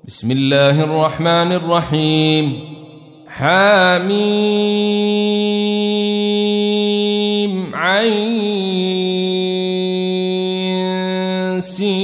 بسم الله الرحمن الرحيم. حميم عين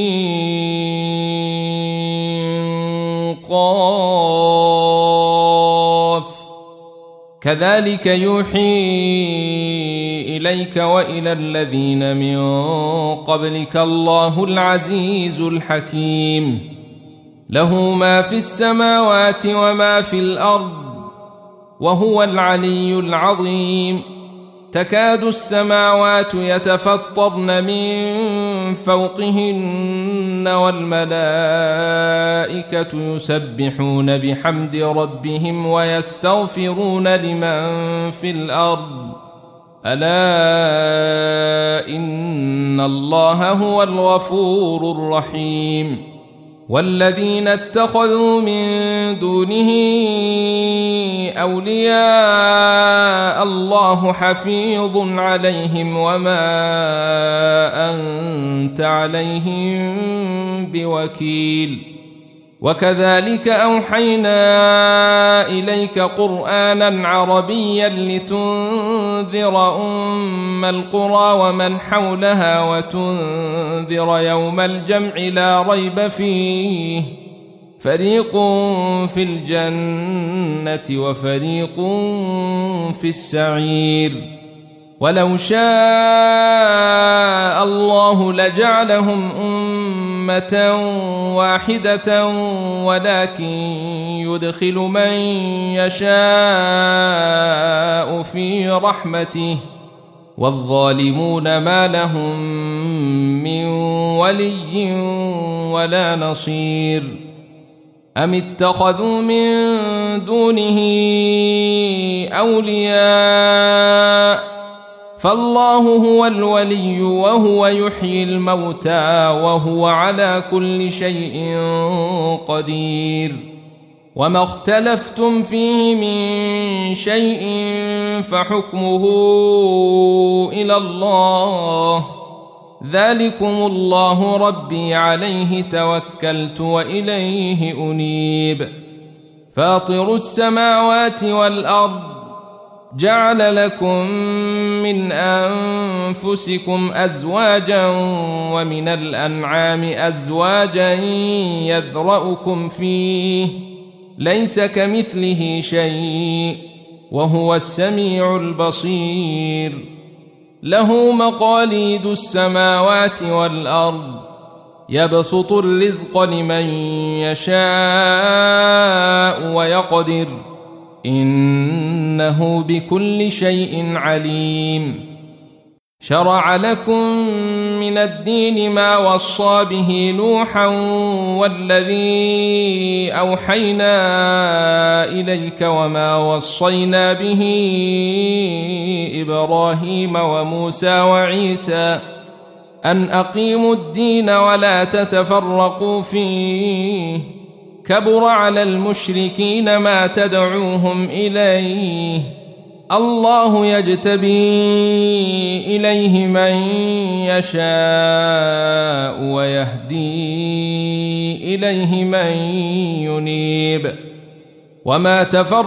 سين قاف كذلك يوحي إليك وإلى الذين من قبلك الله العزيز الحكيم. له ما في السماوات وما في الأرض وهو العلي العظيم. تكاد السماوات يتفطرن من فوقهن والملائكة يسبحون بحمد ربهم ويستغفرون لمن في الأرض ألا إن الله هو الغفور الرحيم. والذين اتخذوا من دونه أولياء الله حفيظ عليهم وما أنت عليهم بوكيل. وكذلك أوحينا إليك قرآنا عربيا لتنذر أم القرى ومن حولها وتنذر يوم الجمع لا ريب فيه فريق في الجنة وفريق في السعير. ولو شاء الله لجعلهم أمة واحدة ولكن يدخل من يشاء في رحمته والظالمون ما لهم من ولي ولا نصير. أم اتخذوا من دونه أولياء فالله هو الولي وهو يحيي الموتى وهو على كل شيء قدير. وما اختلفتم فيه من شيء فحكمه إلى الله ذلكم الله ربي عليه توكلت وإليه أنيب. فاطر السماوات والأرض جعل لكم من أنفسكم أزواجا ومن الأنعام أزواجا يذرأكم فيه ليس كمثله شيء وهو السميع البصير. له مقاليد السماوات والأرض يبسط الرزق لمن يشاء ويقدر إنه بكل شيء عليم. شرع لكم من الدين ما وصى به نوحا والذي أوحينا إليك وما وصينا به إبراهيم وموسى وعيسى أن أقيموا الدين ولا تتفرقوا فيه كبر على المشركين ما تدعوهم إليه الله يجتبي إليه من يشاء ويهدي إليه من ينيب. وما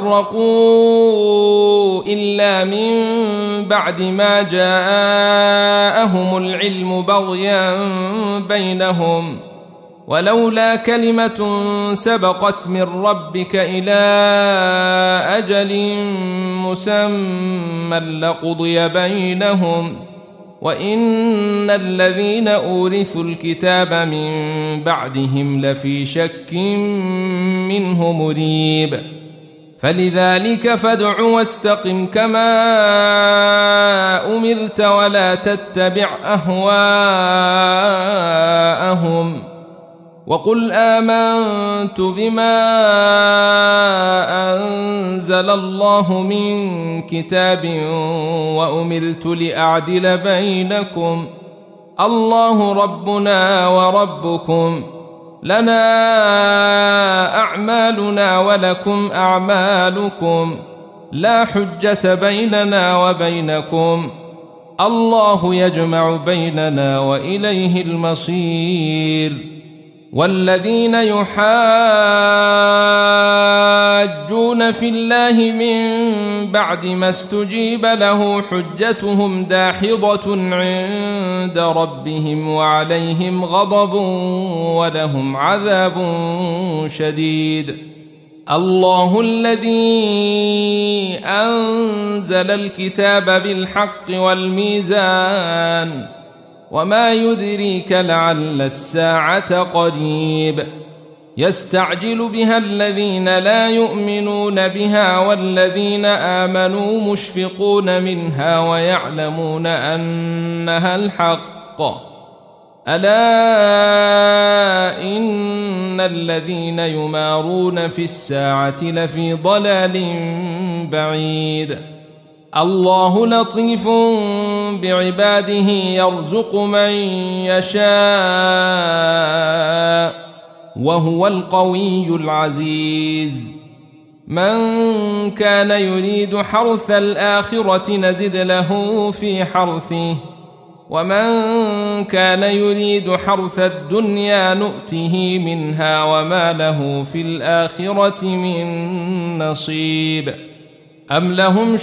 تفرقوا إلا من بعد ما جاءهم العلم بغيا بينهم ولولا كلمة سبقت من ربك إلى أجل مسمى لقضي بينهم وإن الذين أورثوا الكتاب من بعدهم لفي شك منه مريب. فلذلك فادع واستقم كما أمرت ولا تتبع أهواءهم وقل آمنت بما أنزل الله من كتاب وأمرت لأعدل بينكم الله ربنا وربكم لنا أعمالنا ولكم أعمالكم لا حجة بيننا وبينكم الله يجمع بيننا وإليه المصير. والذين يحاجون في الله من بعد ما استجيب له حجتهم داحضة عند ربهم وعليهم غضب ولهم عذاب شديد. الله الذي أنزل الكتاب بالحق والميزان وما يدريك لعل الساعة قريب يستعجل بها الذين لا يؤمنون بها والذين آمنوا مشفقون منها ويعلمون أنها الحق ألا إن الذين يمارون في الساعة لفي ضلال بعيد. الله لطيف بعباده يرزق من يشاء وهو القوي العزيز. من كان يريد حرث الآخرة نزد له في حرثه ومن كان يريد حرث الدنيا نؤته منها وما له في الآخرة من نصيب. أم لهم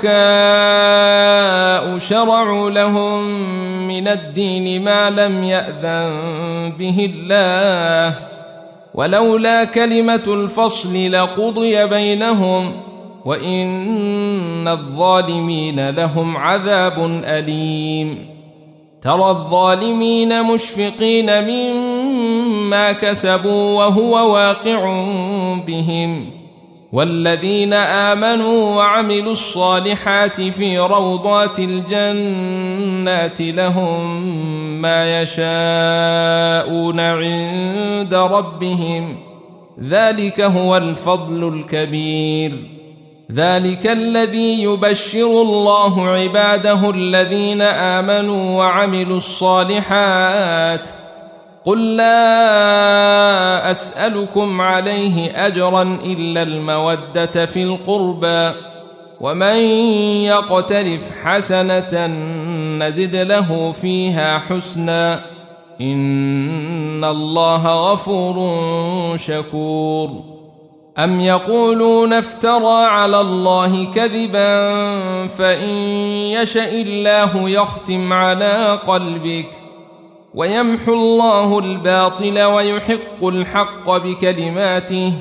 شركاء شرعوا لهم من الدين ما لم يأذن به الله ولولا كلمة الفصل لقضي بينهم وإن الظالمين لهم عذاب أليم. ترى الظالمين مشفقين مما كسبوا وهو واقع بهم والذين آمنوا وعملوا الصالحات في روضات الجنات لهم ما يشاءون عند ربهم ذلك هو الفضل الكبير. ذلك الذي يبشر الله عباده الذين آمنوا وعملوا الصالحات قل لا أسألكم عليه أجرا إلا المودة في القربى ومن يقترف حسنة نزد له فيها حسنا إن الله غفور شكور. أم يقولون افترى على الله كذبا فإن يشأ الله يختم على قلبك ويمحو الله الباطل ويحق الحق بكلماته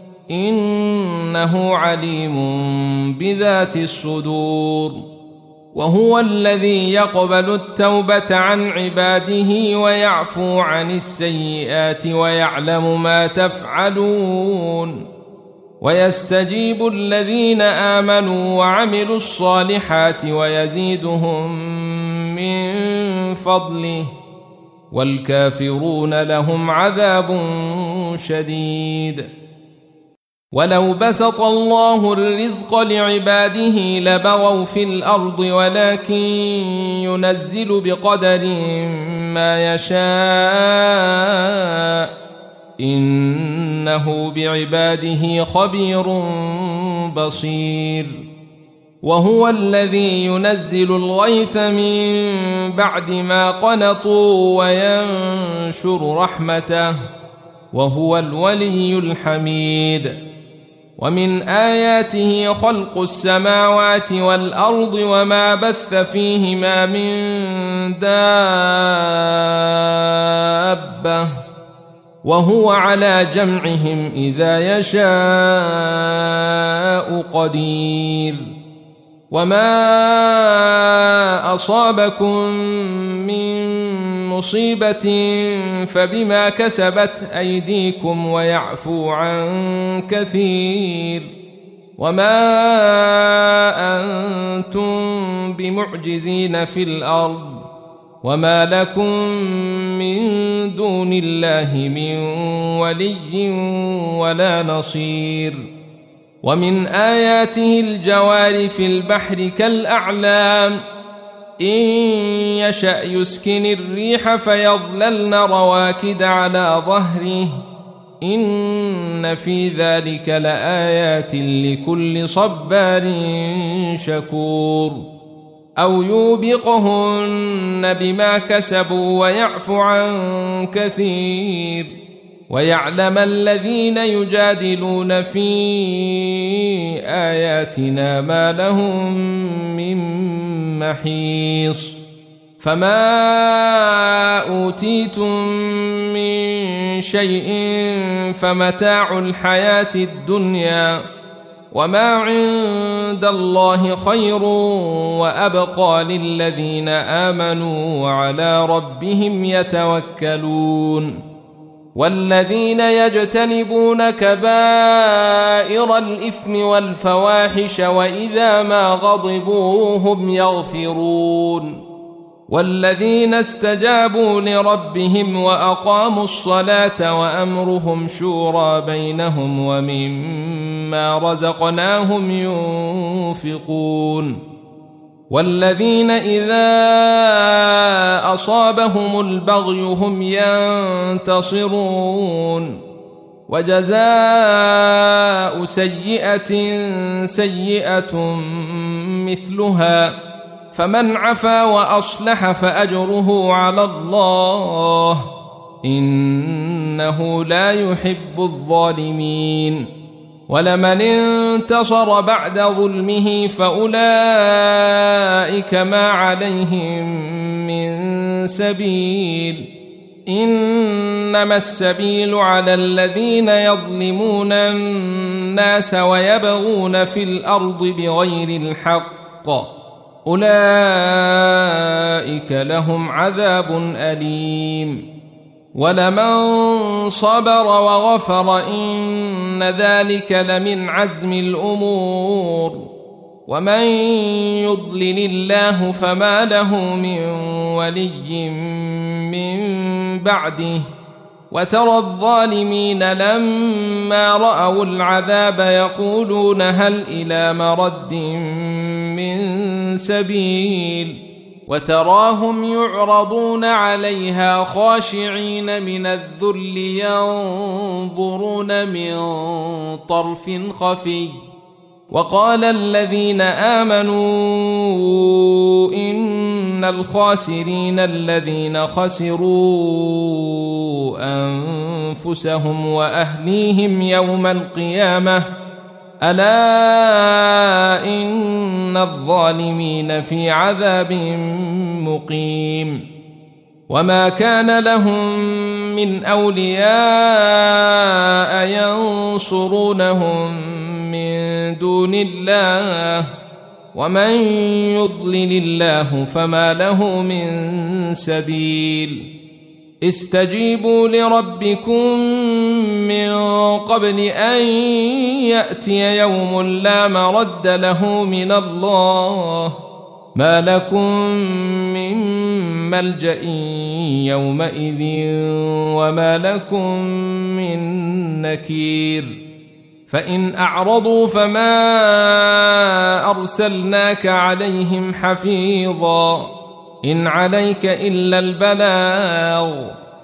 إنه عليم بذات الصدور. وهو الذي يقبل التوبة عن عباده ويعفو عن السيئات ويعلم ما تفعلون ويستجيب الذين آمنوا وعملوا الصالحات ويزيدهم من فضله والكافرون لهم عذاب شديد. ولو بسط الله الرزق لعباده لبغوا في الأرض ولكن ينزل بقدر ما يشاء إنه بعباده خبير بصير. وهو الذي ينزل الغيث من بعد ما قنطوا وينشر رحمته وهو الولي الحميد. ومن آياته خلق السماوات والأرض وما بث فيهما من دابة وهو على جمعهم إذا يشاء قدير. وما أصابكم من مصيبة فبما كسبت أيديكم ويعفو عن كثير وما أنتم بمعجزين في الأرض وما لكم من دون الله من ولي ولا نصير. ومن آياته الجوار في البحر كالأعلام إن يشأ يسكن الريح فيظللن رواكد على ظهره إن في ذلك لآيات لكل صبار شكور. أو يوبقهن بما كسبوا ويعفو عن كثير ويعلم الذين يجادلون في آياتنا ما لهم من محيص فما أوتيتم من شيء فمتاع الحياة الدنيا وما عند الله خير وأبقى للذين آمنوا وعلى ربهم يتوكلون والذين يجتنبون كبائر الإثم والفواحش وإذا ما غضبوا هم يغفرون والذين استجابوا لربهم وأقاموا الصلاة وأمرهم شورى بينهم ومما رزقناهم ينفقون والذين إذا أصابهم البغي هم ينتصرون وجزاء سيئة سيئة مثلها فمن عفا وأصلح فأجره على الله إنه لا يحب الظالمين ولمن انتصر بعد ظلمه فأولئك ما عليهم من سبيل إنما السبيل على الذين يظلمون الناس ويبغون في الأرض بغير الحق أولئك لهم عذاب أليم ولمن صبر وغفر إن ذلك لمن عزم الأمور ومن يضلل الله فما له من ولي من بعده وترى الظالمين لما رأوا العذاب يقولون هل إلى مرد من سبيل وتراهم يعرضون عليها خاشعين من الذل ينظرون من طرف خفي وقال الذين آمنوا إن الخاسرين الذين خسروا أنفسهم وأهليهم يوم القيامة ألا إن الظالمين في عذاب مقيم وما كان لهم من أولياء ينصرونهم من دون الله ومن يضلل الله فما له من سبيل استجيبوا لربكم من قبل أن يأتي يوم لا مرد له من الله ما لكم من ملجأ يومئذ وما لكم من نكير فإن أعرضوا فما أرسلناك عليهم حفيظا إن عليك إلا البلاغ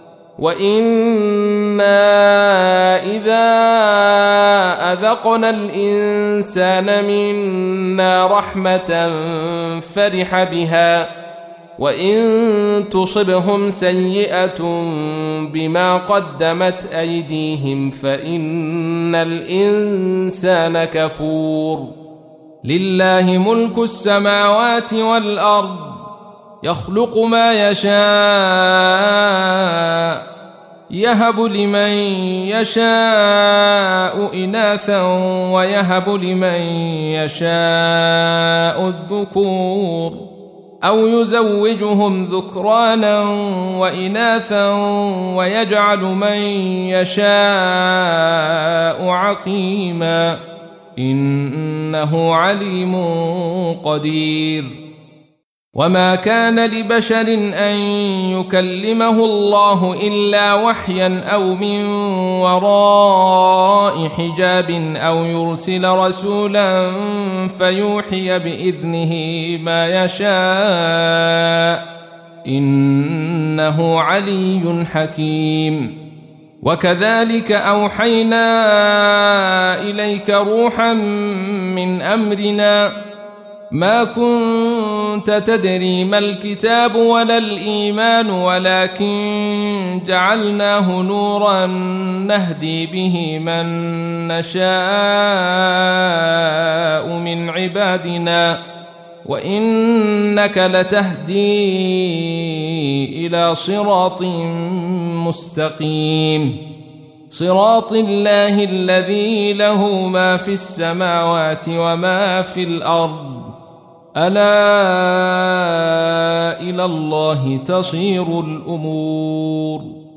وإنا إذا أذقنا الإنسان منا رحمة فرح بها وإن تصبهم سيئة بما قدمت أيديهم فإن الإنسان كفور لله ملك السماوات والأرض يخلق ما يشاء يهب لمن يشاء إناثا ويهب لمن يشاء الذكور أو يزوجهم ذكرانا وإناثا ويجعل من يشاء عقيما إنه عليم قدير وما كان لبشر أن يكلمه الله إلا وحيا أو من وراء حجاب أو يرسل رسولا فيوحي بإذنه ما يشاء إنه علي حكيم وكذلك أوحينا إليك روحا من أمرنا ما كنت كنت تدري ما الكتاب ولا الإيمان ولكن جعلناه نورا نهدي به من نشاء من عبادنا وإنك لتهدي إلى صراط مستقيم صراط الله الذي له ما في السماوات وما في الأرض ألا إلى الله تصير الأمور